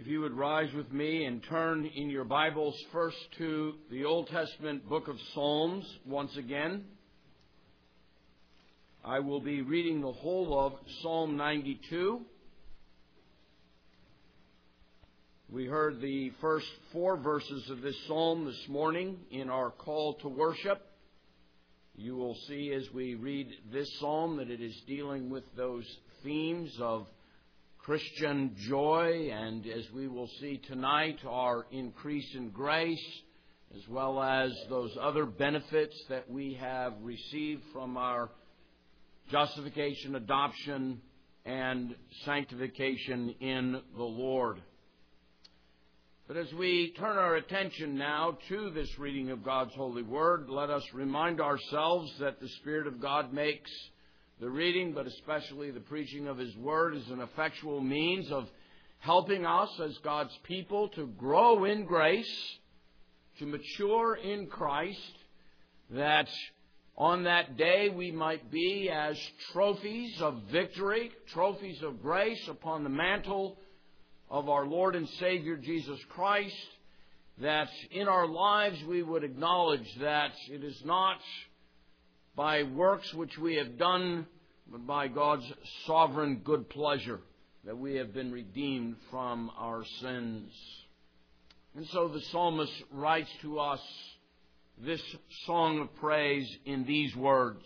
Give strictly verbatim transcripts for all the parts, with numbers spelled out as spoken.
If you would rise with me and turn in your Bibles first to the Old Testament book of Psalms once again. I will be reading the whole of Psalm ninety-two. We heard the first four verses of this psalm this morning in our call to worship. You will see as we read this psalm that it is dealing with those themes of Christian joy, and as we will see tonight, our increase in grace, as well as those other benefits that we have received from our justification, adoption, and sanctification in the Lord. But as we turn our attention now to this reading of God's holy word, let us remind ourselves that the Spirit of God makes the reading, but especially the preaching of His Word, is an effectual means of helping us as God's people to grow in grace, to mature in Christ, that on that day we might be as trophies of victory, trophies of grace upon the mantle of our Lord and Savior Jesus Christ, that in our lives we would acknowledge that it is not by works which we have done, but by God's sovereign good pleasure that we have been redeemed from our sins. And so the psalmist writes to us this song of praise in these words.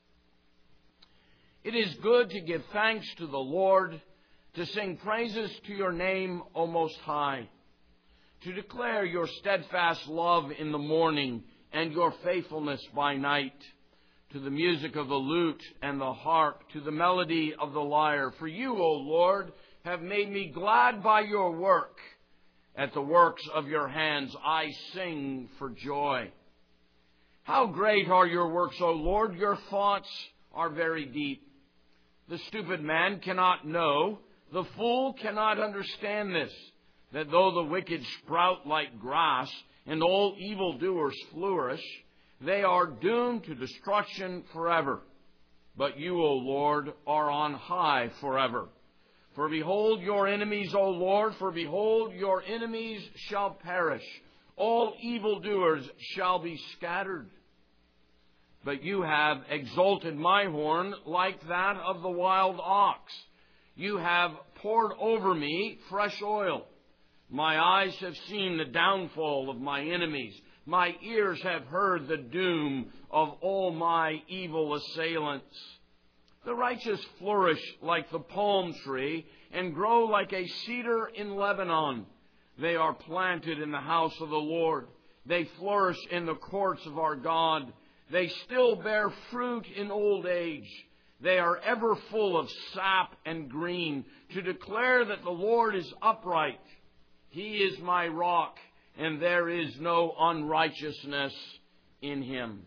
It is good to give thanks to the Lord, to sing praises to your name, O Most High, to declare your steadfast love in the morning and your faithfulness by night, to the music of the lute and the harp, to the melody of the lyre. For you, O Lord, have made me glad by your work. At the works of your hands I sing for joy. How great are your works, O Lord! Your thoughts are very deep. The stupid man cannot know, the fool cannot understand this, that though the wicked sprout like grass, and all evildoers flourish, they are doomed to destruction forever. But you, O Lord, are on high forever. For behold your enemies, O Lord, for behold your enemies shall perish. All evildoers shall be scattered. But you have exalted my horn like that of the wild ox. You have poured over me fresh oil. My eyes have seen the downfall of my enemies. My ears have heard the doom of all my evil assailants. The righteous flourish like the palm tree and grow like a cedar in Lebanon. They are planted in the house of the Lord. They flourish in the courts of our God. They still bear fruit in old age. They are ever full of sap and green, to declare that the Lord is upright. He is my rock, and there is no unrighteousness in Him.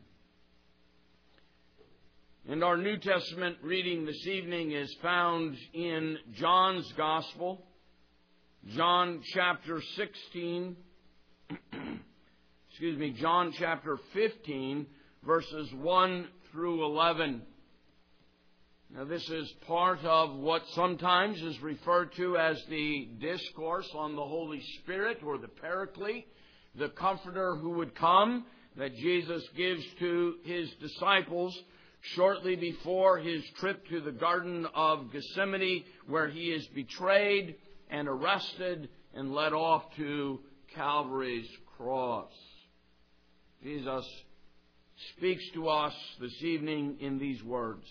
And our New Testament reading this evening is found in John's Gospel, John chapter sixteen, excuse me, John chapter fifteen, verses one through eleven. Now, this is part of what sometimes is referred to as the discourse on the Holy Spirit, or the Paraclete, the Comforter who would come, that Jesus gives to His disciples shortly before His trip to the Garden of Gethsemane, where He is betrayed and arrested and led off to Calvary's cross. Jesus speaks to us this evening in these words.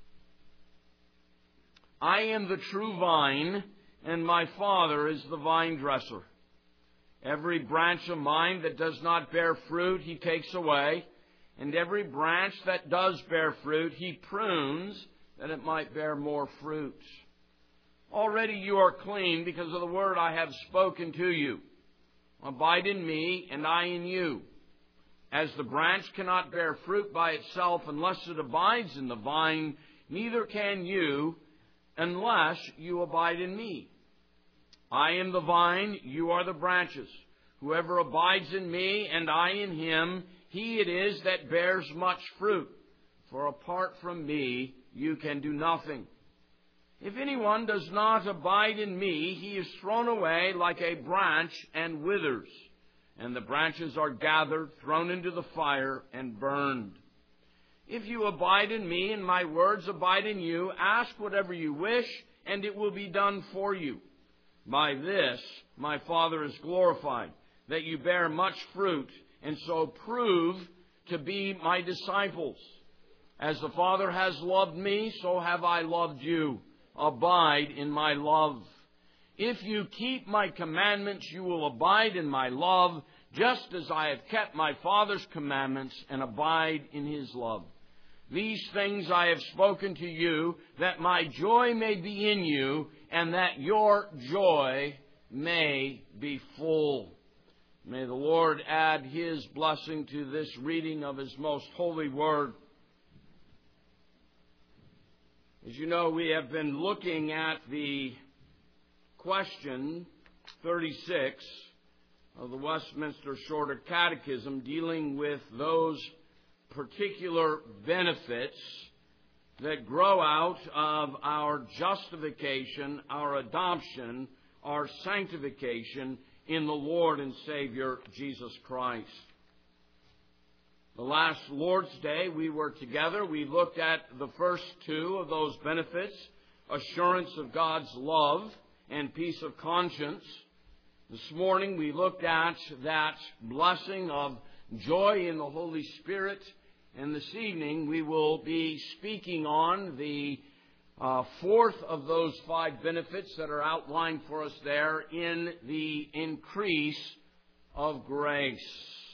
I am the true vine, and my Father is the vine dresser. Every branch of mine that does not bear fruit, He takes away, and every branch that does bear fruit, He prunes, that it might bear more fruit. Already you are clean because of the word I have spoken to you. Abide in me, and I in you. As the branch cannot bear fruit by itself unless it abides in the vine, neither can you unless you abide in me. I am the vine, you are the branches. Whoever abides in me and I in him, he it is that bears much fruit. For apart from me, you can do nothing. If anyone does not abide in me, he is thrown away like a branch and withers, and the branches are gathered, thrown into the fire, and burned. If you abide in me, and my words abide in you, ask whatever you wish, and it will be done for you. By this my Father is glorified, that you bear much fruit, and so prove to be my disciples. As the Father has loved me, so have I loved you. Abide in my love. If you keep my commandments, you will abide in my love, just as I have kept my Father's commandments and abide in his love. These things I have spoken to you, that my joy may be in you, and that your joy may be full. May the Lord add his blessing to this reading of his most holy word. As you know, we have been looking at the question thirty-six of the Westminster Shorter Catechism, dealing with those particular benefits that grow out of our justification, our adoption, our sanctification in the Lord and Savior Jesus Christ. The last Lord's Day we were together. We looked at the first two of those benefits, assurance of God's love and peace of conscience. This morning we looked at that blessing of joy in the Holy Spirit. And this evening we will be speaking on the uh, fourth of those five benefits that are outlined for us there in the increase of grace.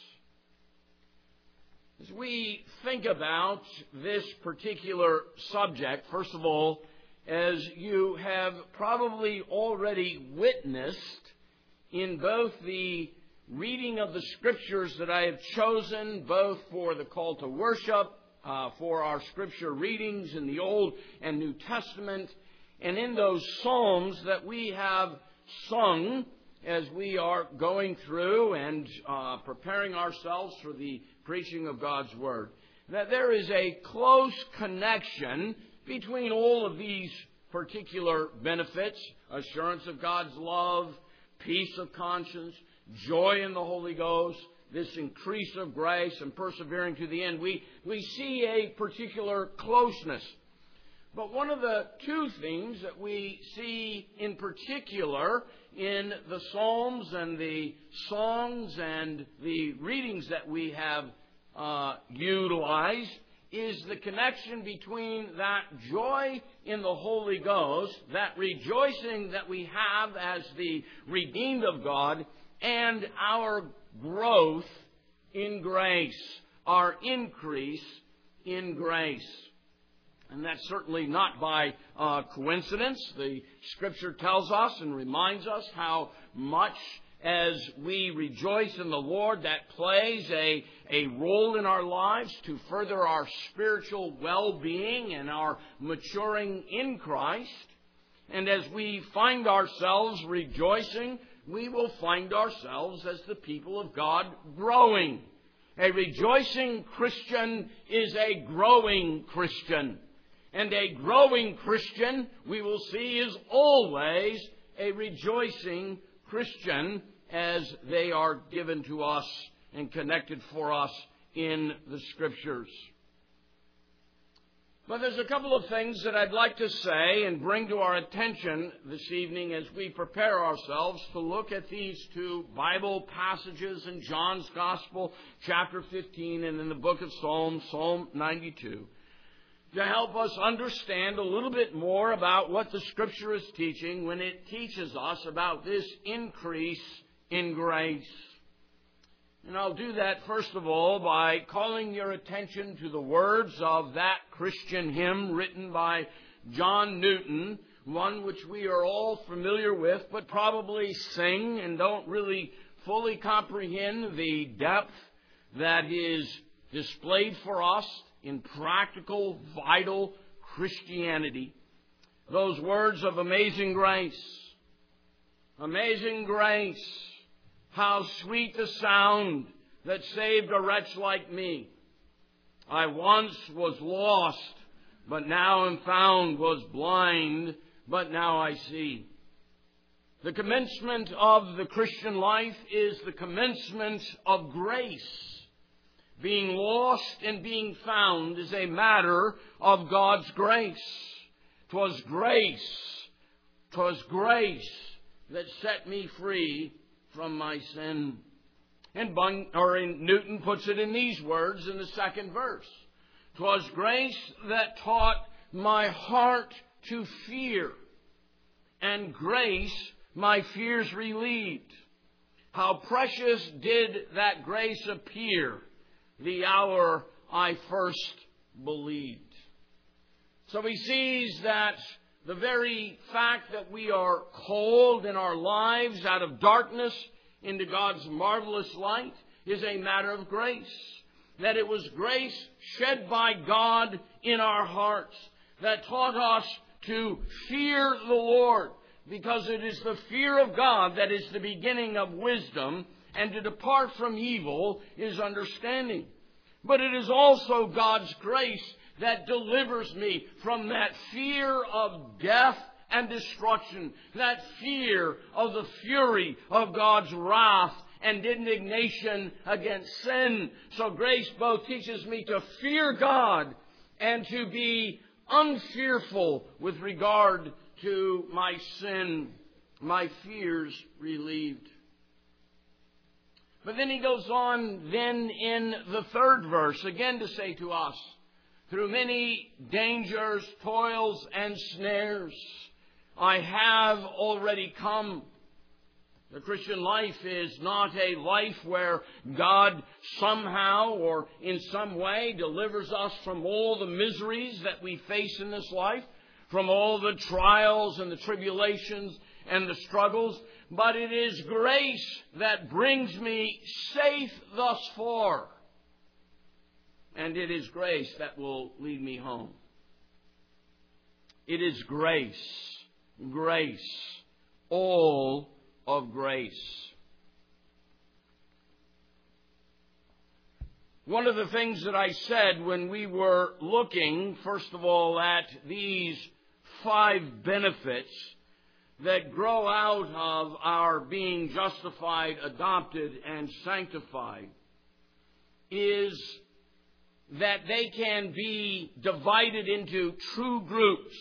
As we think about this particular subject, first of all, as you have probably already witnessed in both the reading of the Scriptures that I have chosen, both for the call to worship, uh, for our Scripture readings in the Old and New Testament, and in those Psalms that we have sung as we are going through and uh, preparing ourselves for the preaching of God's Word, that there is a close connection between all of these particular benefits: assurance of God's love, peace of conscience, joy in the Holy Ghost, this increase of grace, and persevering to the end. We, we see a particular closeness. But one of the two things that we see in particular in the Psalms and the songs and the readings that we have uh, utilized is the connection between that joy in the Holy Ghost, that rejoicing that we have as the redeemed of God, and our growth in grace, our increase in grace. And that's certainly not by uh, coincidence. The Scripture tells us and reminds us how much as we rejoice in the Lord, that plays a, a role in our lives to further our spiritual well-being and our maturing in Christ. And as we find ourselves rejoicing, we will find ourselves as the people of God growing. A rejoicing Christian is a growing Christian. And a growing Christian, we will see, is always a rejoicing Christian, as they are given to us and connected for us in the Scriptures. But there's a couple of things that I'd like to say and bring to our attention this evening as we prepare ourselves to look at these two Bible passages in John's Gospel, chapter fifteen, and in the book of Psalms, Psalm ninety-two, to help us understand a little bit more about what the Scripture is teaching when it teaches us about this increase in grace. And I'll do that, first of all, by calling your attention to the words of that Christian hymn written by John Newton, one which we are all familiar with, but probably sing and don't really fully comprehend the depth that is displayed for us in practical, vital Christianity. Those words of Amazing Grace. Amazing grace, how sweet the sound that saved a wretch like me. I once was lost, but now am found, was blind, but now I see. The commencement of the Christian life is the commencement of grace. Being lost and being found is a matter of God's grace. 'Twas grace, 'twas grace that set me free from my sin. And Bun, or in Newton puts it in these words in the second verse. 'Twas grace that taught my heart to fear, and grace my fears relieved. How precious did that grace appear the hour I first believed. So he sees that the very fact that we are called in our lives out of darkness into God's marvelous light is a matter of grace. That it was grace shed by God in our hearts that taught us to fear the Lord, because it is the fear of God that is the beginning of wisdom, and to depart from evil is understanding. But it is also God's grace that delivers me from that fear of death and destruction, that fear of the fury of God's wrath and indignation against sin. So grace both teaches me to fear God and to be unfearful with regard to my sin, my fears relieved. But then he goes on then in the third verse again to say to us, through many dangers, toils, and snares, I have already come. The Christian life is not a life where God somehow or in some way delivers us from all the miseries that we face in this life, from all the trials and the tribulations and the struggles, but it is grace that brings me safe thus far. And it is grace that will lead me home. It is grace, grace, all of grace. One of the things that I said when we were looking, first of all, at these five benefits that grow out of our being justified, adopted, and sanctified, is that they can be divided into two groups.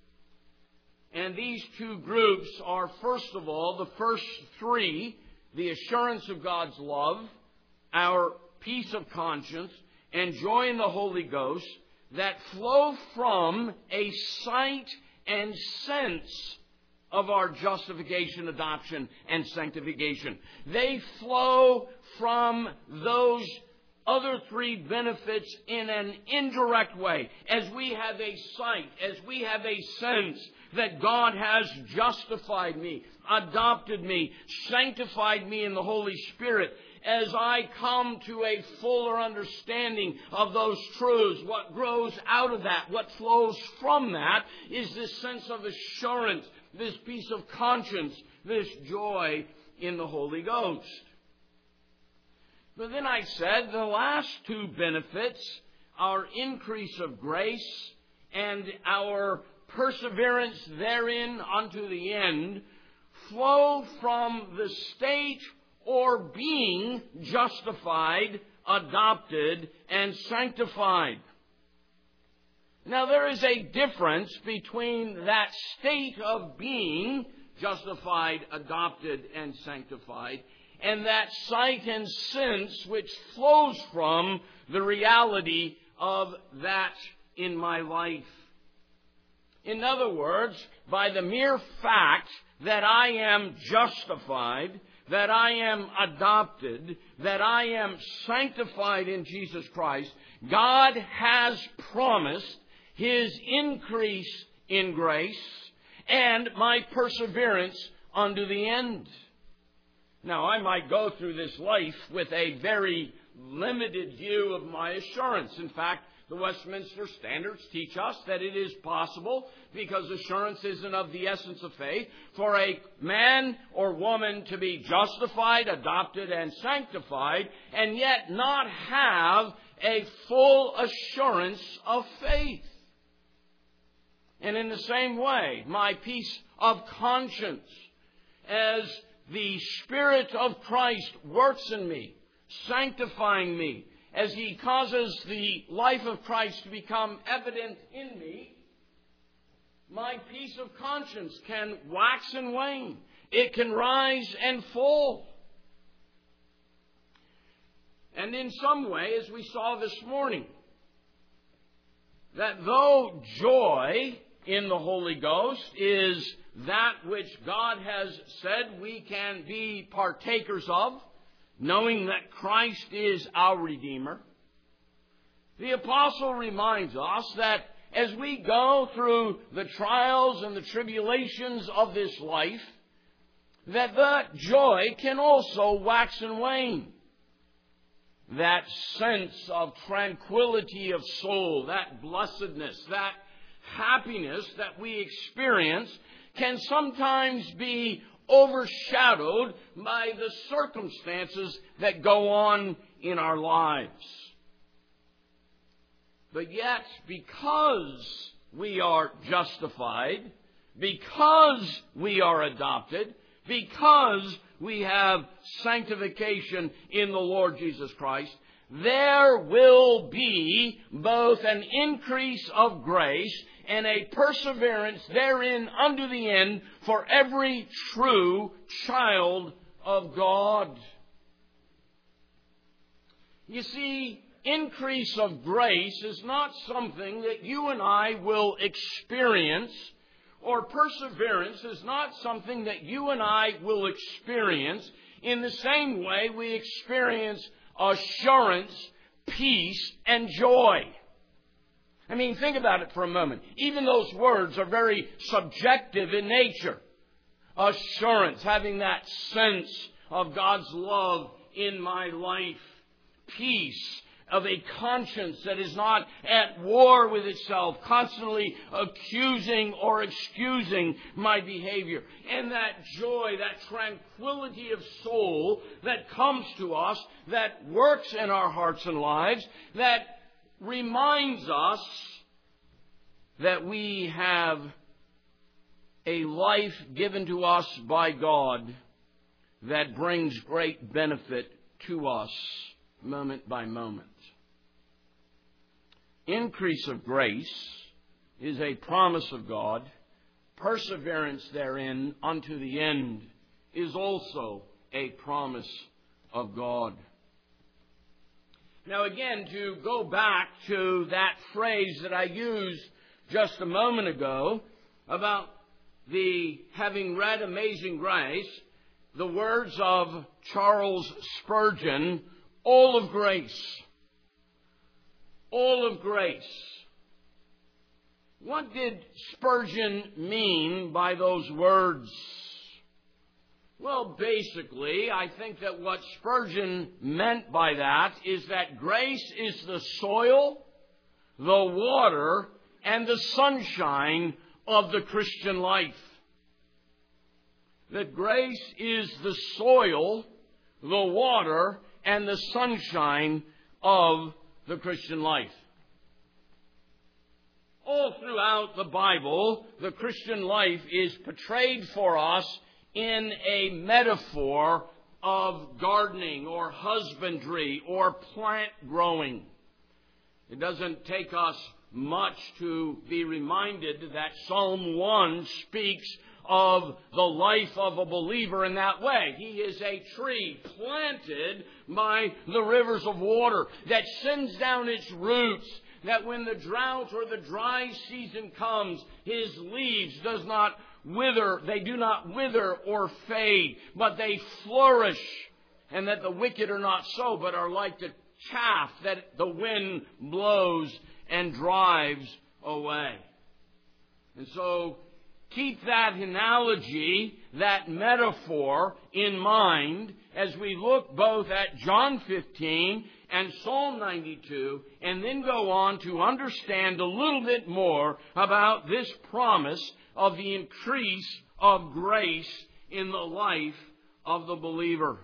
And these two groups are, first of all, the first three, the assurance of God's love, our peace of conscience, and joy in the Holy Ghost, that flow from a sight and sense of our justification, adoption, and sanctification. They flow from those other three benefits in an indirect way, as we have a sight, as we have a sense that God has justified me, adopted me, sanctified me in the Holy Spirit. As I come to a fuller understanding of those truths, what grows out of that, what flows from that, is this sense of assurance, this peace of conscience, this joy in the Holy Ghost. But then I said the last two benefits, our increase of grace and our perseverance therein unto the end, flow from the state or being justified, adopted, and sanctified. Now there is a difference between that state of being justified, adopted, and sanctified, and that sight and sense which flows from the reality of that in my life. In other words, by the mere fact that I am justified, that I am adopted, that I am sanctified in Jesus Christ, God has promised His increase in grace and my perseverance unto the end. Now, I might go through this life with a very limited view of my assurance. In fact, the Westminster Standards teach us that it is possible, because assurance isn't of the essence of faith, for a man or woman to be justified, adopted, and sanctified, and yet not have a full assurance of faith. And in the same way, my peace of conscience, as the Spirit of Christ works in me, sanctifying me, as He causes the life of Christ to become evident in me, my peace of conscience can wax and wane. It can rise and fall. And in some way, as we saw this morning, that though joy in the Holy Ghost is that which God has said we can be partakers of, knowing that Christ is our Redeemer, the Apostle reminds us that as we go through the trials and the tribulations of this life, that that joy can also wax and wane. That sense of tranquility of soul, that blessedness, that happiness that we experience can sometimes be overshadowed by the circumstances that go on in our lives. But yet, because we are justified, because we are adopted, because we have sanctification in the Lord Jesus Christ, there will be both an increase of grace and a perseverance therein unto the end for every true child of God. You see, increase of grace is not something that you and I will experience, or perseverance is not something that you and I will experience in the same way we experience assurance, peace, and joy. I mean, think about it for a moment. Even those words are very subjective in nature. Assurance, having that sense of God's love in my life. Peace, of a conscience that is not at war with itself, constantly accusing or excusing my behavior. And that joy, that tranquility of soul that comes to us, that works in our hearts and lives, that reminds us that we have a life given to us by God that brings great benefit to us moment by moment. Increase of grace is a promise of God. Perseverance therein unto the end is also a promise of God. Now again, to go back to that phrase that I used just a moment ago about the having read Amazing Grace, the words of Charles Spurgeon, all of grace. All of grace. What did Spurgeon mean by those words? Well, basically, I think that what Spurgeon meant by that is that grace is the soil, the water, and the sunshine of the Christian life. That grace is the soil, the water, and the sunshine of the Christian life. All throughout the Bible, the Christian life is portrayed for us in a metaphor of gardening or husbandry or plant growing. It doesn't take us much to be reminded that Psalm one speaks of the life of a believer in that way. He is a tree planted by the rivers of water that sends down its roots, that when the drought or the dry season comes, his leaves does not wither, they do not wither or fade, but they flourish, and that the wicked are not so, but are like the chaff that the wind blows and drives away. And so, keep that analogy, that metaphor in mind as we look both at John fifteen and Psalm ninety-two, and then go on to understand a little bit more about this promise of the increase of grace in the life of the believer.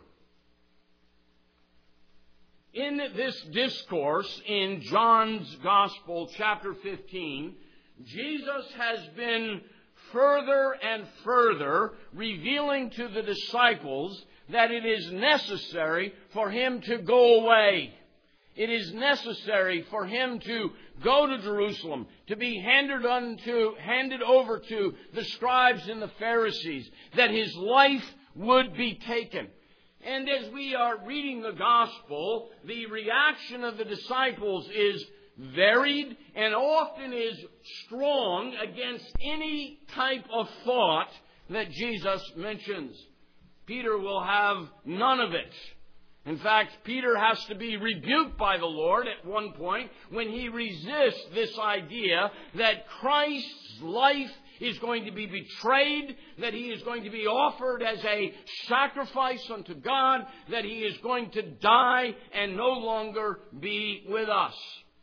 In this discourse in John's Gospel, chapter fifteen, Jesus has been further and further revealing to the disciples that it is necessary for him to go away. It is necessary for him to go to Jerusalem, to be handed unto, handed over to the scribes and the Pharisees, that his life would be taken. And as we are reading the gospel, the reaction of the disciples is varied and often is strong against any type of thought that Jesus mentions. Peter will have none of it. In fact, Peter has to be rebuked by the Lord at one point when he resists this idea that Christ's life is going to be betrayed, that he is going to be offered as a sacrifice unto God, that he is going to die and no longer be with us.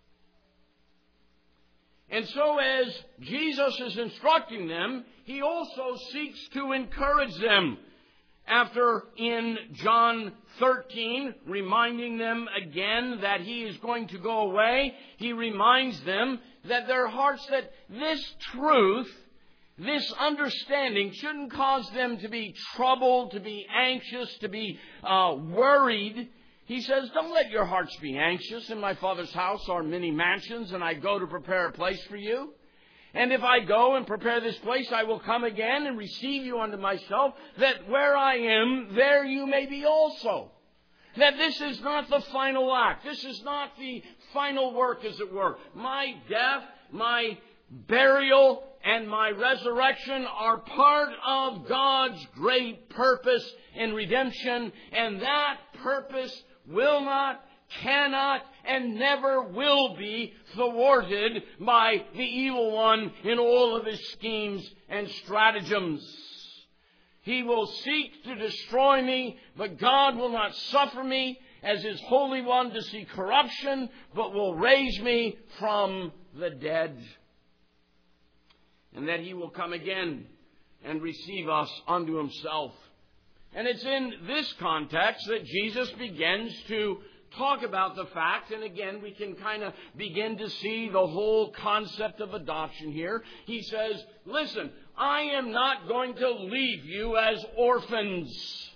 And so as Jesus is instructing them, he also seeks to encourage them. After in John thirteen, reminding them again that he is going to go away, he reminds them that their hearts, that this truth, this understanding shouldn't cause them to be troubled, to be anxious, to be uh, worried. He says, don't let your hearts be anxious. In my Father's house are many mansions, and I go to prepare a place for you. And if I go and prepare this place, I will come again and receive you unto myself, that where I am, there you may be also. That this is not the final act. This is not the final work, as it were. My death, my burial, and my resurrection are part of God's great purpose in redemption, and that purpose will not, cannot, and never will be thwarted by the evil one in all of his schemes and stratagems. He will seek to destroy me, but God will not suffer me as his Holy One to see corruption, but will raise me from the dead. And that he will come again and receive us unto himself. And it's in this context that Jesus begins to talk about the fact, and again we can kind of begin to see the whole concept of adoption here. He says, listen, I am not going to leave you as orphans.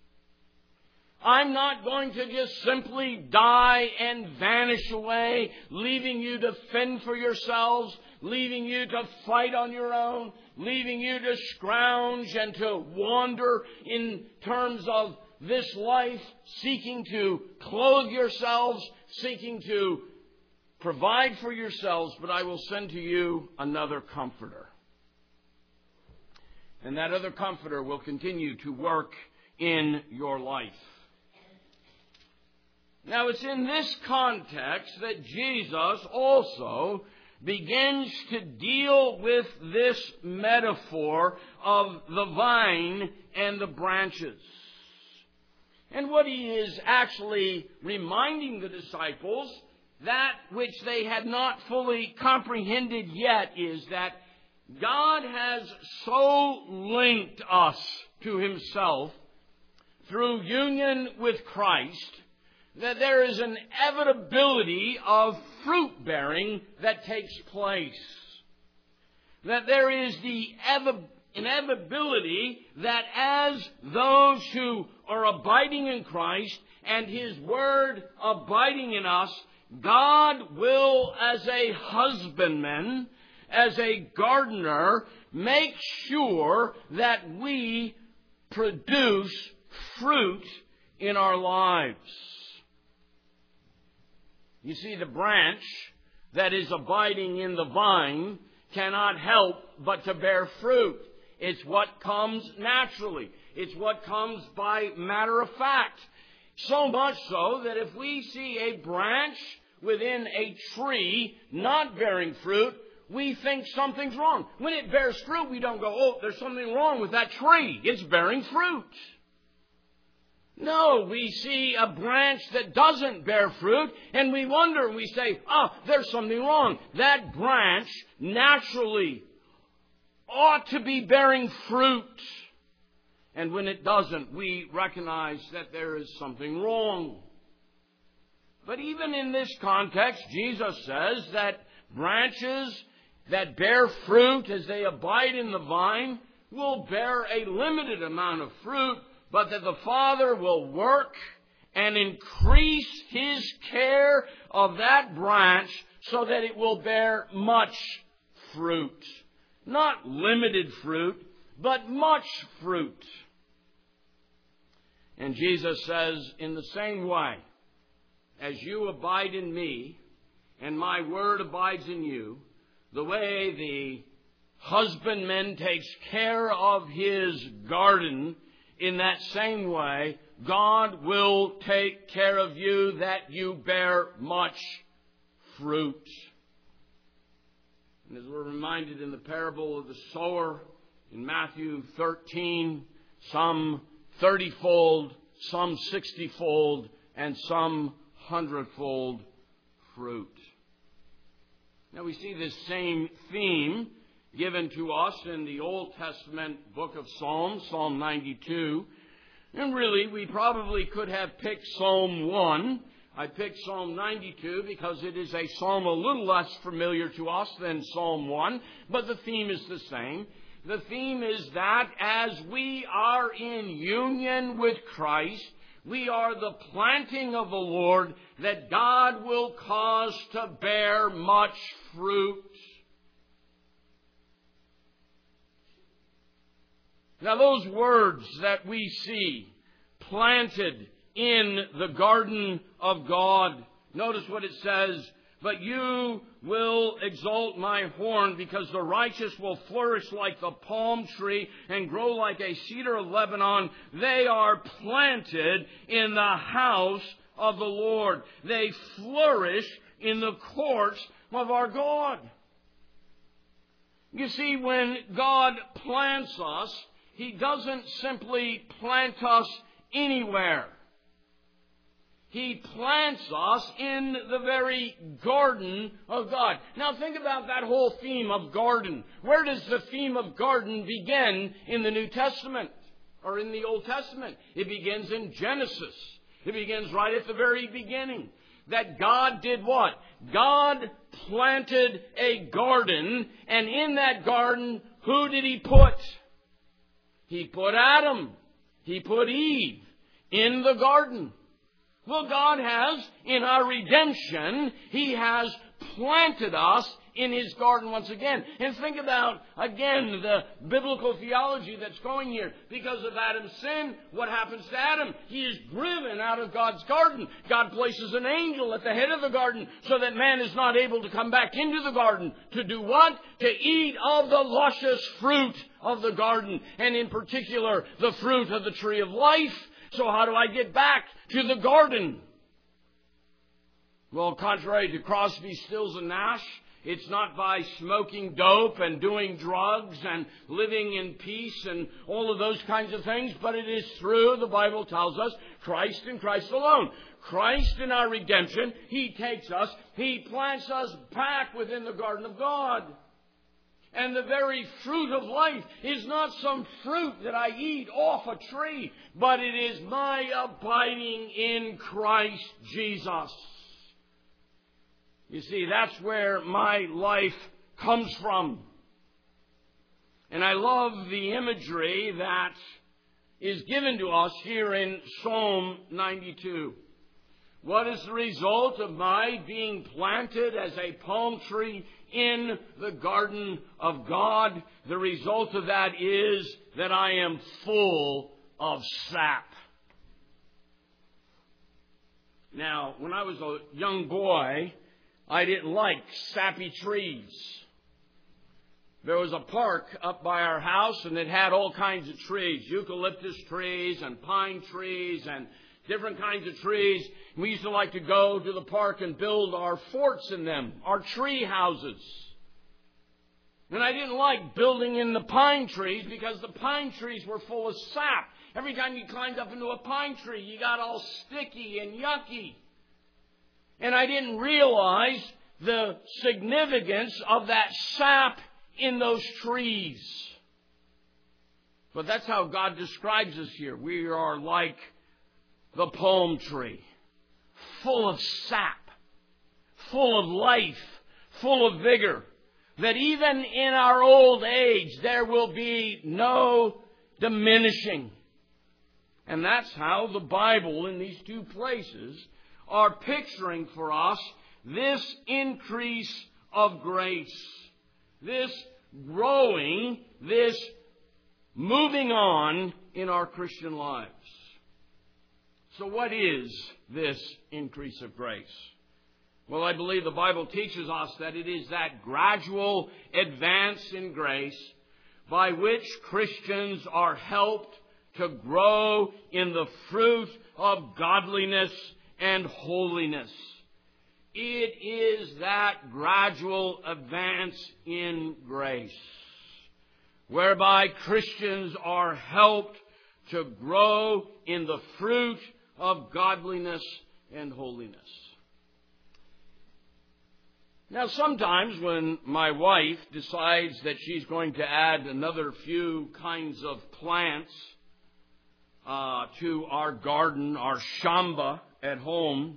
I'm not going to just simply die and vanish away, leaving you to fend for yourselves, leaving you to fight on your own, leaving you to scrounge and to wander in terms of this life, seeking to clothe yourselves, seeking to provide for yourselves, but I will send to you another comforter. And that other comforter will continue to work in your life. Now, it's in this context that Jesus also begins to deal with this metaphor of the vine and the branches. And what he is actually reminding the disciples, that which they had not fully comprehended yet, is that God has so linked us to himself through union with Christ that there is an inevitability of fruit bearing that takes place. That there is the inevitability that as those who are abiding in Christ and his word abiding in us, God will, as a husbandman, as a gardener, make sure that we produce fruit in our lives. You see, the branch that is abiding in the vine cannot help but to bear fruit. It's what comes naturally. It's what comes by matter of fact. So much so that if we see a branch within a tree not bearing fruit, we think something's wrong. When it bears fruit, we don't go, oh, there's something wrong with that tree. It's bearing fruit. No, we see a branch that doesn't bear fruit, and we wonder, and we say, oh, there's something wrong. That branch naturally ought to be bearing fruit. And when it doesn't, we recognize that there is something wrong. But even in this context, Jesus says that branches that bear fruit as they abide in the vine will bear a limited amount of fruit, but that the Father will work and increase His care of that branch so that it will bear much fruit. Not limited fruit, but much fruit. And Jesus says, in the same way, as you abide in me, and my word abides in you, the way the husbandman takes care of his garden, in that same way, God will take care of you that you bear much fruit. And as we're reminded in the parable of the sower in Matthew thirteen, some thirty-fold, some sixty-fold, and some hundredfold fruit. Now we see this same theme given to us in the Old Testament book of Psalms, Psalm ninety-two. And really, we probably could have picked Psalm one. I picked Psalm ninety-two because it is a psalm a little less familiar to us than Psalm one, but the theme is the same. The theme is that as we are in union with Christ, we are the planting of the Lord that God will cause to bear much fruit. Now those words that we see planted in the garden of God, notice what it says, but you will exalt my horn because the righteous will flourish like the palm tree and grow like a cedar of Lebanon. They are planted in the house of the Lord. They flourish in the courts of our God. You see, when God plants us, He doesn't simply plant us anywhere. He plants us in the very garden of God. Now think about that whole theme of garden. Where does the theme of garden begin in the New Testament or in the Old Testament? It begins in Genesis. It begins right at the very beginning. That God did what? God planted a garden, and in that garden, who did He put? He put Adam. He put Eve in the garden. Well, God has, in our redemption, He has planted us in His garden once again. And think about, again, the biblical theology that's going here. Because of Adam's sin, what happens to Adam? He is driven out of God's garden. God places an angel at the head of the garden so that man is not able to come back into the garden. To do what? To eat of the luscious fruit of the garden. And in particular, the fruit of the tree of life. So how do I get back to the garden? Well, contrary to Crosby, Stills, and Nash, it's not by smoking dope and doing drugs and living in peace and all of those kinds of things, but it is through, the Bible tells us, Christ and Christ alone. Christ in our redemption, He takes us, He plants us back within the garden of God. And the very fruit of life is not some fruit that I eat off a tree, but it is my abiding in Christ Jesus. You see, that's where my life comes from. And I love the imagery that is given to us here in Psalm ninety-two. What is the result of my being planted as a palm tree in the garden of God? The result of that is that I am full of sap. Now, when I was a young boy, I didn't like sappy trees. There was a park up by our house, and it had all kinds of trees, eucalyptus trees and pine trees and different kinds of trees. We used to like to go to the park and build our forts in them, our tree houses. And I didn't like building in the pine trees because the pine trees were full of sap. Every time you climbed up into a pine tree, you got all sticky and yucky. And I didn't realize the significance of that sap in those trees. But that's how God describes us here. We are like the palm tree, full of sap, full of life, full of vigor, that even in our old age there will be no diminishing. And that's how the Bible in these two places are picturing for us this increase of grace, this growing, this moving on in our Christian lives. So what is this increase of grace? Well, I believe the Bible teaches us that it is that gradual advance in grace by which Christians are helped to grow in the fruit of godliness and holiness. It is that gradual advance in grace whereby Christians are helped to grow in the fruit of godliness and holiness. Now, sometimes when my wife decides that she's going to add another few kinds of plants uh, to our garden, our shamba at home,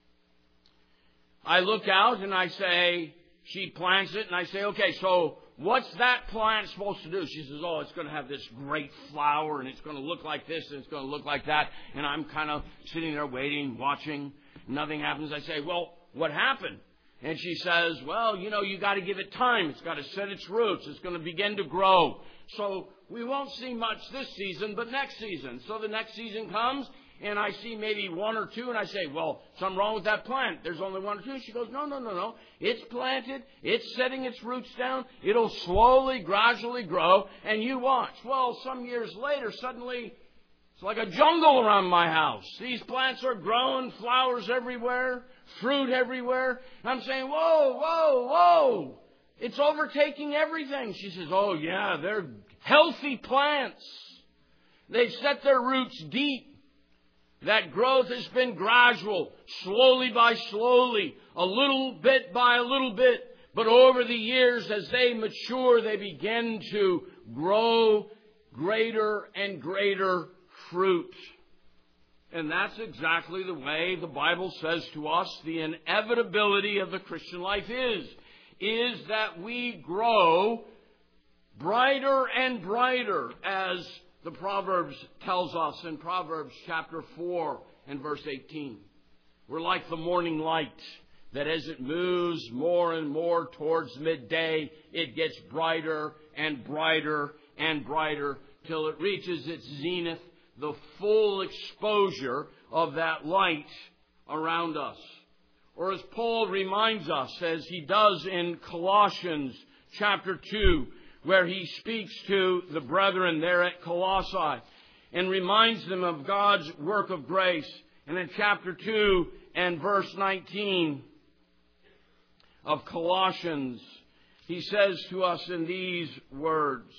I look out and I say, she plants it, and I say, okay, so what's that plant supposed to do? She says, oh, it's going to have this great flower, and it's going to look like this, and it's going to look like that. And I'm kind of sitting there waiting, watching. Nothing happens. I say, well, what happened? And she says, well, you know, you got to give it time. It's got to set its roots. It's going to begin to grow. So we won't see much this season, but next season. So the next season comes, and I see maybe one or two, and I say, well, something wrong with that plant. There's only one or two. She goes, no, no, no, no. It's planted. It's setting its roots down. It'll slowly, gradually grow, and you watch. Well, some years later, suddenly, it's like a jungle around my house. These plants are growing, flowers everywhere, fruit everywhere. I'm saying, whoa, whoa, whoa. It's overtaking everything. She says, oh, yeah, they're healthy plants. They've set their roots deep. That growth has been gradual, slowly by slowly, a little bit by a little bit. But over the years, as they mature, they begin to grow greater and greater fruit. And that's exactly the way the Bible says to us the inevitability of the Christian life is. Is that we grow brighter and brighter, as the Proverbs tells us in Proverbs chapter four and verse eighteen. We're like the morning light, that as it moves more and more towards midday, it gets brighter and brighter and brighter till it reaches its zenith, the full exposure of that light around us. Or as Paul reminds us, as he does in Colossians chapter two, where he speaks to the brethren there at Colossae and reminds them of God's work of grace. And in chapter two and verse nineteen of Colossians, he says to us in these words,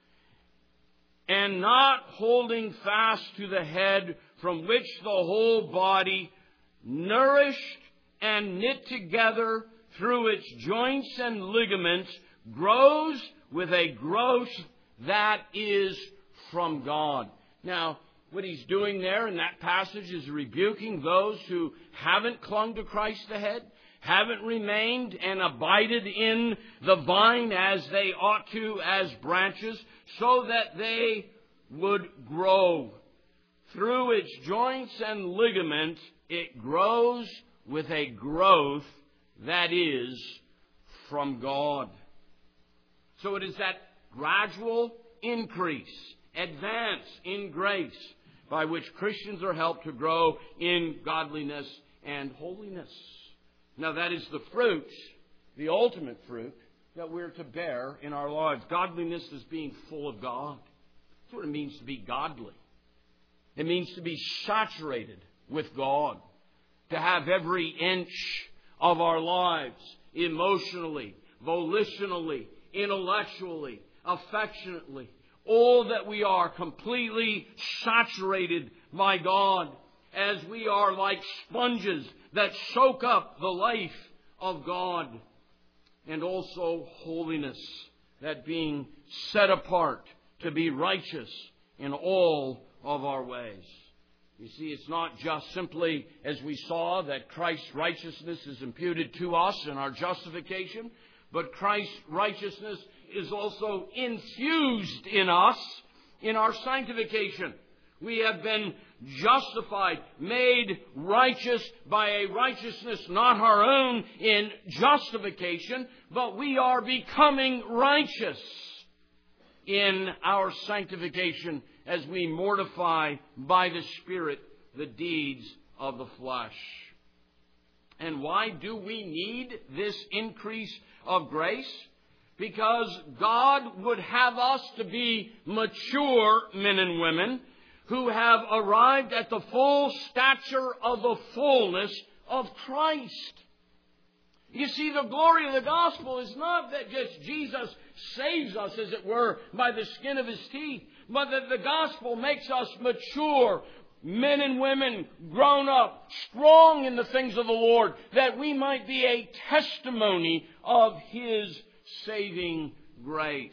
and not holding fast to the head, from which the whole body, nourished and knit together through its joints and ligaments, grows with a growth that is from God. Now, what he's doing there in that passage is rebuking those who haven't clung to Christ the head, haven't remained and abided in the vine as they ought to as branches, so that they would grow. Through its joints and ligaments, it grows with a growth that is from God. So it is that gradual increase, advance in grace, by which Christians are helped to grow in godliness and holiness. Now that is the fruit, the ultimate fruit, that we're to bear in our lives. Godliness is being full of God. That's what it means to be godly. It means to be saturated with God. To have every inch of our lives, emotionally, volitionally, intellectually, affectionately, all that we are completely saturated by God, as we are like sponges that soak up the life of God. And also holiness, that being set apart to be righteous in all of our ways. You see, it's not just simply, as we saw, that Christ's righteousness is imputed to us in our justification, but Christ's righteousness is also infused in us in our sanctification. We have been justified, made righteous by a righteousness not our own in justification, but we are becoming righteous in our sanctification as we mortify by the Spirit the deeds of the flesh. And why do we need this increase of grace? Because God would have us to be mature men and women who have arrived at the full stature of the fullness of Christ. You see, the glory of the gospel is not that just Jesus saves us, as it were, by the skin of His teeth, but that the gospel makes us mature men and women, grown up, strong in the things of the Lord, that we might be a testimony of His saving grace.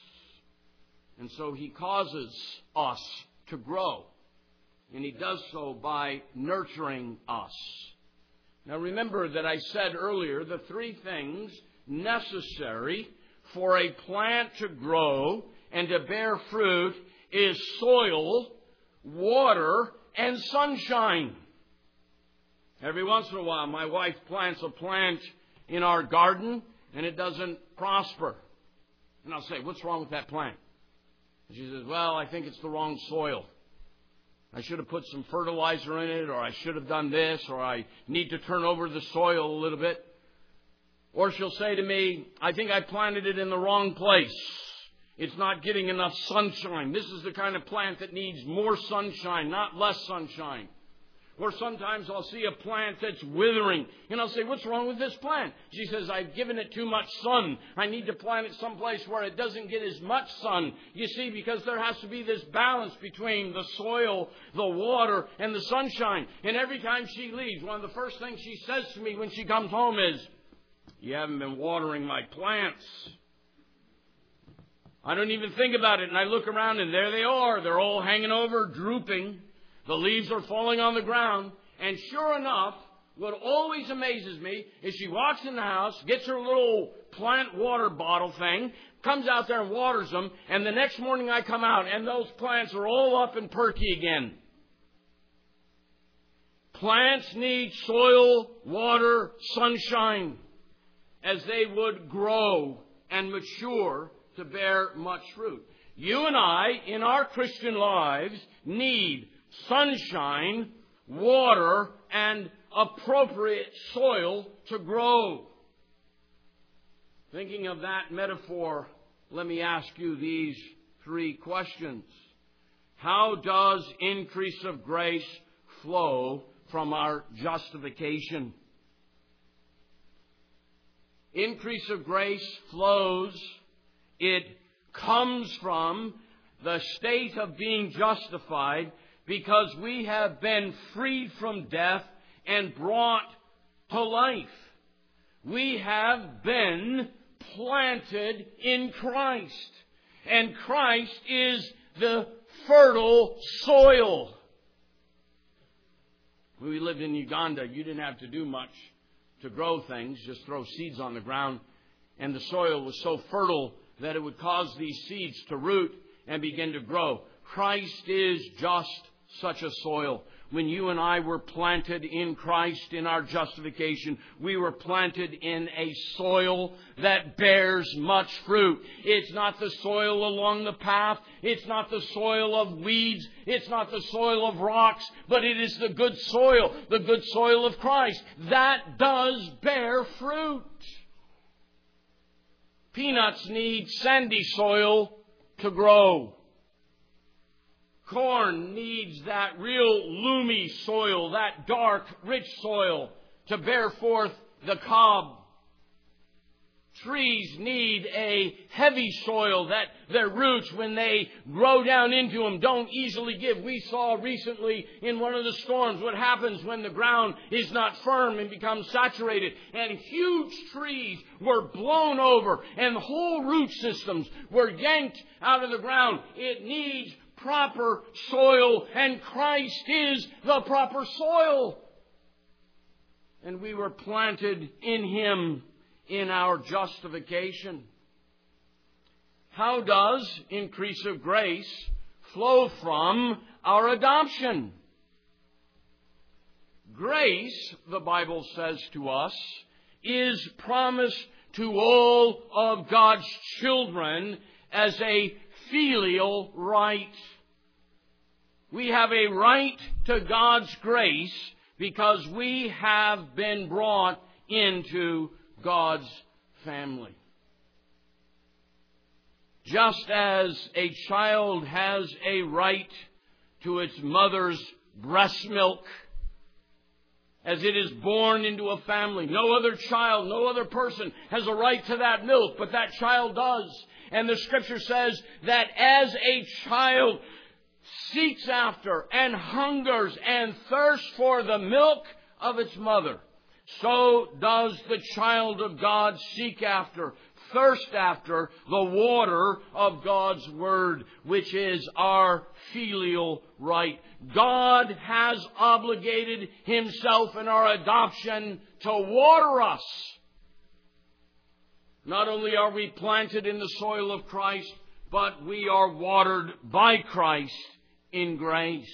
And so He causes us to grow. And He does so by nurturing us. Now remember that I said earlier the three things necessary for a plant to grow and to bear fruit is soil, water, and sunshine. Every once in a while my wife plants a plant in our garden and it doesn't prosper. And I'll say, what's wrong with that plant? And she says, well, I think it's the wrong soil. I should have put some fertilizer in it, or I should have done this, or I need to turn over the soil a little bit. Or she'll say to me, I think I planted it in the wrong place. It's not getting enough sunshine. This is the kind of plant that needs more sunshine, not less sunshine. Or sometimes I'll see a plant that's withering, and I'll say, what's wrong with this plant? She says, I've given it too much sun. I need to plant it someplace where it doesn't get as much sun. You see, because there has to be this balance between the soil, the water, and the sunshine. And every time she leaves, one of the first things she says to me when she comes home is, you haven't been watering my plants. I don't even think about it, and I look around, and there they are. They're all hanging over, drooping. The leaves are falling on the ground. And sure enough, what always amazes me is she walks in the house, gets her little plant water bottle thing, comes out there and waters them, and the next morning I come out and those plants are all up and perky again. Plants need soil, water, sunshine as they would grow and mature to bear much fruit. You and I, in our Christian lives, need sunshine, water, and appropriate soil to grow. Thinking of that metaphor, let me ask you these three questions. How does increase of grace flow from our justification? Increase of grace flows, it comes from the state of being justified because we have been freed from death and brought to life. We have been planted in Christ. And Christ is the fertile soil. When we lived in Uganda, you didn't have to do much to grow things. Just throw seeds on the ground. And the soil was so fertile that it would cause these seeds to root and begin to grow. Christ is just such a soil. When you and I were planted in Christ in our justification, we were planted in a soil that bears much fruit. It's not the soil along the path. It's not the soil of weeds. It's not the soil of rocks. But it is the good soil, the good soil of Christ. That does bear fruit. Peanuts need sandy soil to grow. Corn needs that real loomy soil, that dark, rich soil to bear forth the cob. Trees need a heavy soil that their roots, when they grow down into them, don't easily give. We saw recently in one of the storms what happens when the ground is not firm and becomes saturated. And huge trees were blown over and whole root systems were yanked out of the ground. It needs proper soil, and Christ is the proper soil. And we were planted in Him in our justification. How does increase of grace flow from our adoption? Grace, the Bible says to us, is promised to all of God's children as a filial right. We have a right to God's grace because we have been brought into God's family. Just as a child has a right to its mother's breast milk, as it is born into a family, no other child, no other person has a right to that milk, but that child does. And the Scripture says that as a child seeks after and hungers and thirsts for the milk of its mother, so does the child of God seek after, thirst after the water of God's Word, which is our filial right. God has obligated Himself in our adoption to water us. Not only are we planted in the soil of Christ, but we are watered by Christ in grace.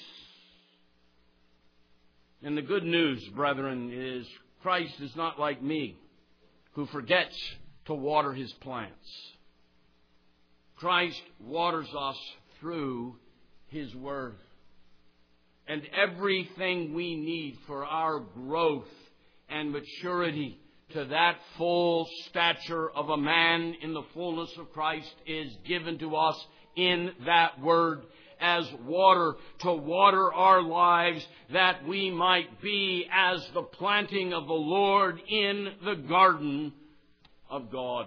And the good news, brethren, is Christ is not like me, who forgets to water His plants. Christ waters us through His Word. And everything we need for our growth and maturity to that full stature of a man in the fullness of Christ is given to us in that Word as water to water our lives, that we might be as the planting of the Lord in the garden of God.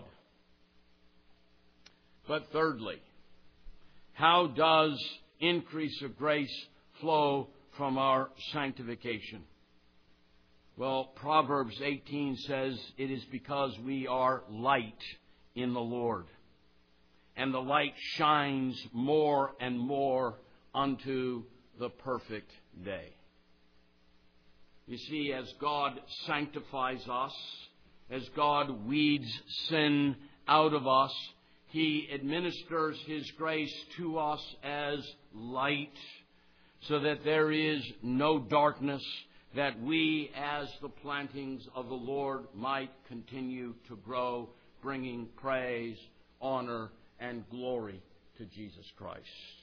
But thirdly, how does increase of grace flow from our sanctification? Well, Proverbs eighteen says it is because we are light in the Lord, and the light shines more and more unto the perfect day. You see, as God sanctifies us, as God weeds sin out of us, He administers His grace to us as light, so that there is no darkness, that we, as the plantings of the Lord, might continue to grow, bringing praise, honor, and glory to Jesus Christ.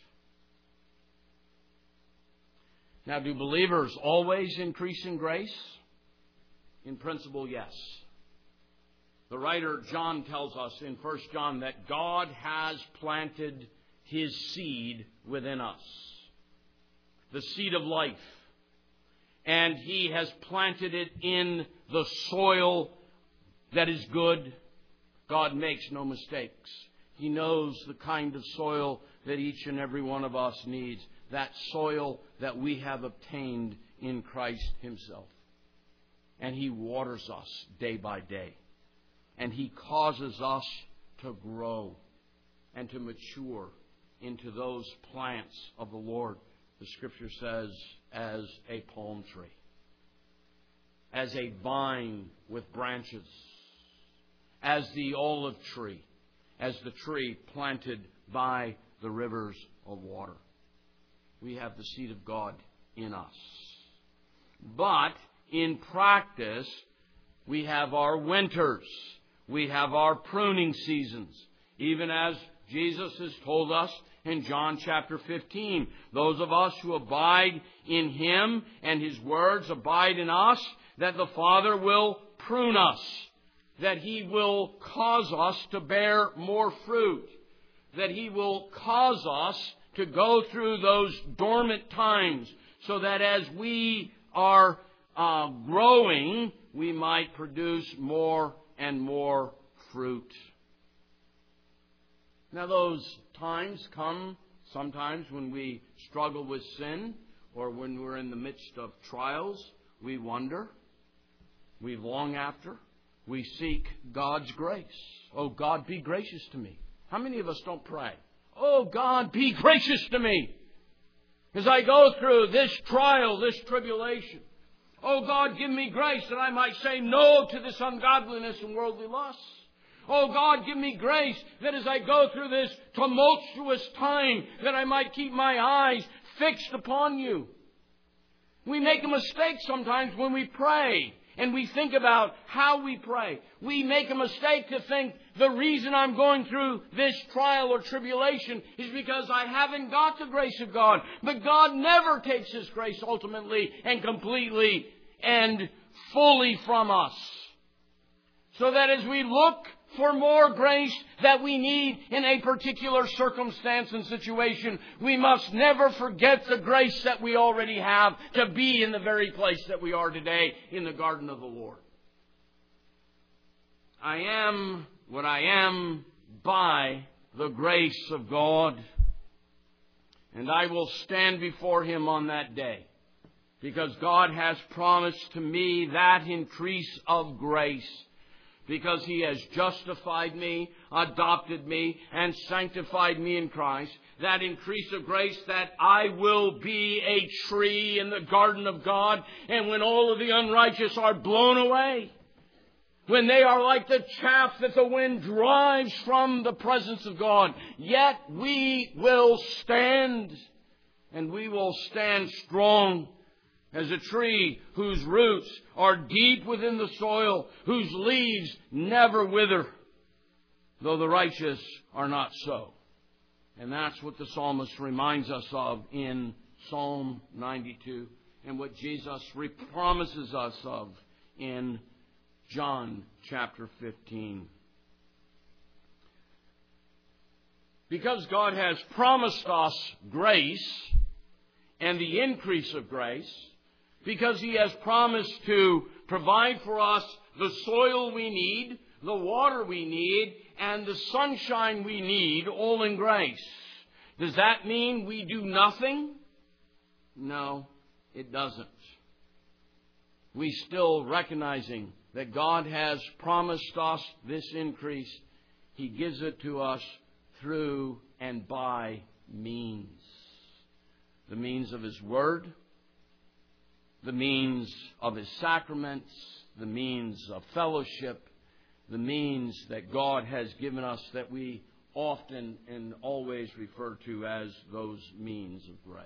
Now, do believers always increase in grace? In principle, yes. The writer John tells us in First John that God has planted His seed within us, the seed of life. And He has planted it in the soil that is good. God makes no mistakes. He knows the kind of soil that each and every one of us needs. That soil that we have obtained in Christ Himself. And He waters us day by day. And He causes us to grow and to mature into those plants of the Lord. The Scripture says, as a palm tree, as a vine with branches, as the olive tree, as the tree planted by the rivers of water. We have the seed of God in us. But in practice, we have our winters. We have our pruning seasons. Even as Jesus has told us in John chapter fifteen, those of us who abide in Him and His words abide in us, that the Father will prune us, that He will cause us to bear more fruit, that He will cause us to go through those dormant times, so that as we are uh, growing, we might produce more and more fruit. Now, those times come sometimes when we struggle with sin, or when we're in the midst of trials. We wonder, we long after, we seek God's grace. Oh, God, be gracious to me. How many of us don't pray? Oh, God, be gracious to me as I go through this trial, this tribulation. Oh God, give me grace that I might say no to this ungodliness and worldly lusts. Oh God, give me grace that as I go through this tumultuous time, that I might keep my eyes fixed upon you. We make a mistake sometimes when we pray and we think about how we pray. We make a mistake to think the reason I'm going through this trial or tribulation is because I haven't got the grace of God. But God never takes His grace ultimately and completely and fully from us. So that as we look for more grace that we need in a particular circumstance and situation, we must never forget the grace that we already have to be in the very place that we are today in the garden of the Lord. I am what I am by the grace of God, and I will stand before Him on that day, because God has promised to me that increase of grace. Because He has justified me, adopted me, and sanctified me in Christ. That increase of grace that I will be a tree in the garden of God. And when all of the unrighteous are blown away, when they are like the chaff that the wind drives from the presence of God, yet we will stand. And we will stand strong. As a tree whose roots are deep within the soil, whose leaves never wither, though the righteous are not so. And that's what the psalmist reminds us of in Psalm ninety-two, and what Jesus promises us of in John chapter fifteen. Because God has promised us grace and the increase of grace, because He has promised to provide for us the soil we need, the water we need, and the sunshine we need, all in grace. Does that mean we do nothing? No, it doesn't. We still recognizing that God has promised us this increase. He gives it to us through and by means. The means of His Word, the means of His sacraments, the means of fellowship, the means that God has given us that we often and always refer to as those means of grace.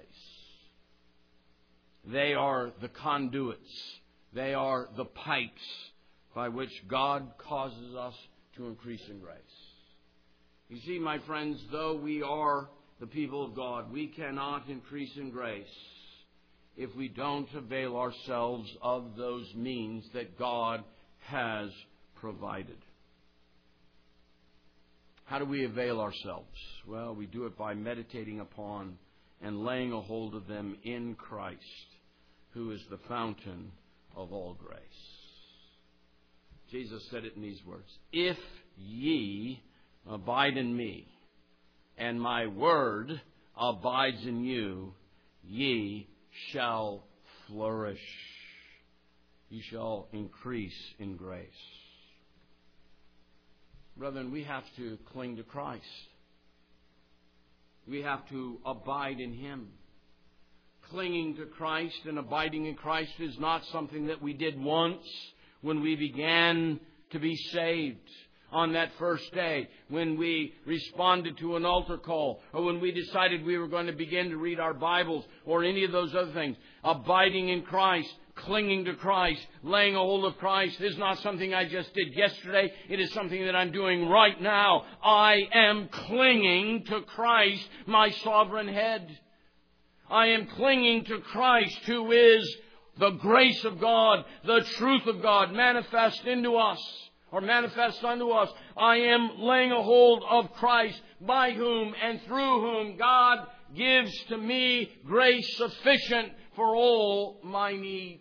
They are the conduits. They are the pipes by which God causes us to increase in grace. You see, my friends, though we are the people of God, we cannot increase in grace if we don't avail ourselves of those means that God has provided. How do we avail ourselves? Well, we do it by meditating upon and laying a hold of them in Christ, who is the fountain of all grace. Jesus said it in these words, "If ye abide in me, and my word abides in you, ye shall flourish." You shall increase in grace. Brethren, we have to cling to Christ. We have to abide in Him. Clinging to Christ and abiding in Christ is not something that we did once when we began to be saved. On that first day, when we responded to an altar call, or when we decided we were going to begin to read our Bibles, or any of those other things. Abiding in Christ, clinging to Christ, laying a hold of Christ is not something I just did yesterday. It is something that I'm doing right now. I am clinging to Christ, my sovereign head. I am clinging to Christ, who is the grace of God, the truth of God manifest into us. Or manifest unto us. I am laying a hold of Christ, by whom and through whom God gives to me grace sufficient for all my needs.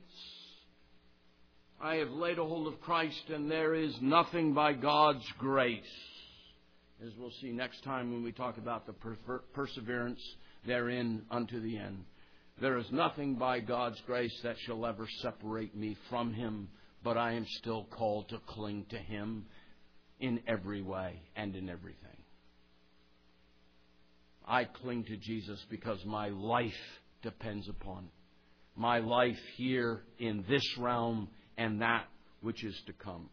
I have laid a hold of Christ, and there is nothing by God's grace, as we'll see next time when we talk about the per- perseverance therein unto the end. There is nothing by God's grace that shall ever separate me from Him. But I am still called to cling to Him in every way and in everything. I cling to Jesus because my life depends upon it. my life here in this realm and that which is to come.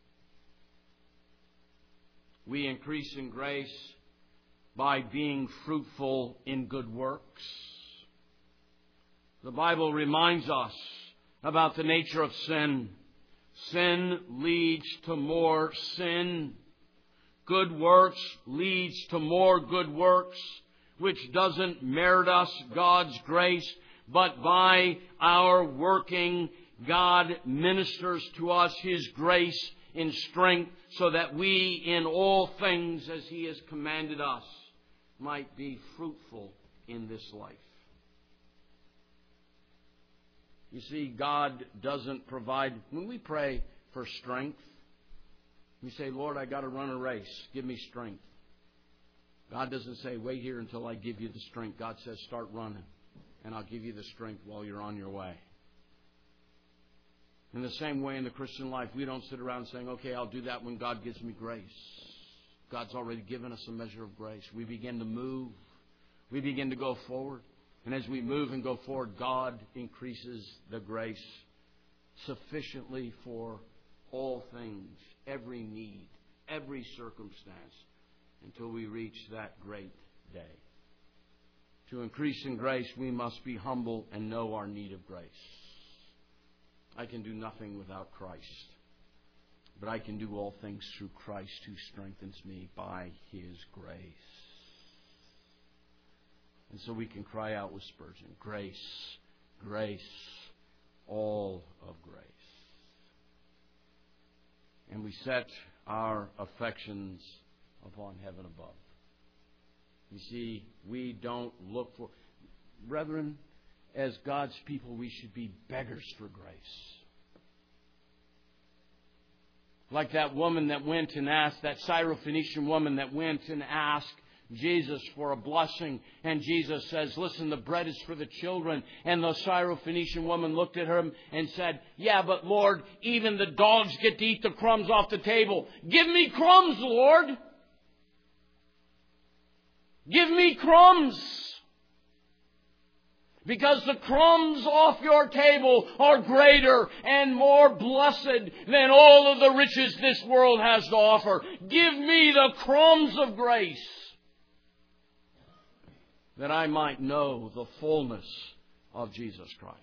We increase in grace by being fruitful in good works. The Bible reminds us about the nature of sin. Sin leads to more sin. Good works leads to more good works, which doesn't merit us God's grace, but by our working, God ministers to us His grace in strength so that we, in all things as He has commanded us, might be fruitful in this life. You see, God doesn't provide. When we pray for strength, we say, Lord, I got to run a race. Give me strength. God doesn't say, wait here until I give you the strength. God says, start running, and I'll give you the strength while you're on your way. In the same way in the Christian life, we don't sit around saying, okay, I'll do that when God gives me grace. God's already given us a measure of grace. We begin to move. We begin to go forward. And as we move and go forward, God increases the grace sufficiently for all things, every need, every circumstance, until we reach that great day. To increase in grace, we must be humble and know our need of grace. I can do nothing without Christ, but I can do all things through Christ who strengthens me by His grace. And so we can cry out with Spurgeon, grace, grace, all of grace. And we set our affections upon heaven above. You see, we don't look for... Brethren, as God's people, we should be beggars for grace. Like that woman that went and asked, that Syrophoenician woman that went and asked Jesus for a blessing. And Jesus says, listen, the bread is for the children. And the Syrophoenician woman looked at him and said, yeah, but Lord, even the dogs get to eat the crumbs off the table. Give me crumbs, Lord. Give me crumbs. Because the crumbs off your table are greater and more blessed than all of the riches this world has to offer. Give me the crumbs of grace, that I might know the fullness of Jesus Christ.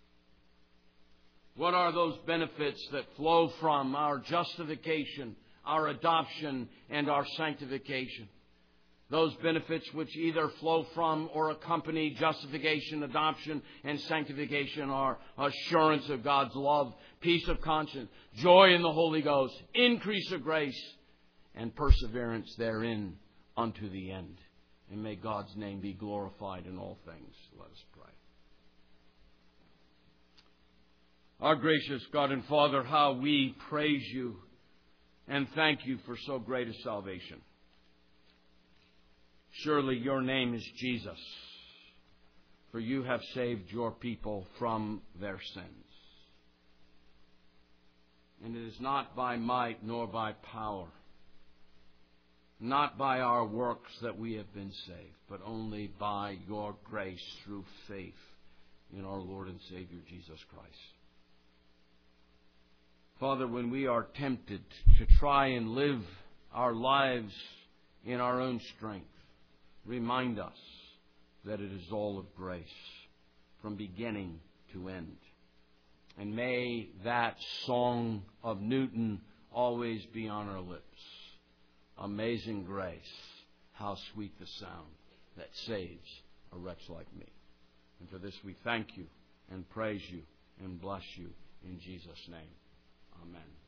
What are those benefits that flow from our justification, our adoption, and our sanctification? Those benefits which either flow from or accompany justification, adoption, and sanctification are assurance of God's love, peace of conscience, joy in the Holy Ghost, increase of grace, and perseverance therein unto the end. And may God's name be glorified in all things. Let us pray. Our gracious God and Father, how we praise You and thank You for so great a salvation. Surely Your name is Jesus, for You have saved Your people from their sins. And it is not by might nor by power, not by our works that we have been saved, but only by Your grace through faith in our Lord and Savior Jesus Christ. Father, when we are tempted to try and live our lives in our own strength, remind us that it is all of grace from beginning to end. And may that song of Newton always be on our lips. Amazing grace, how sweet the sound that saves a wretch like me. And for this we thank You and praise You and bless You in Jesus' name. Amen.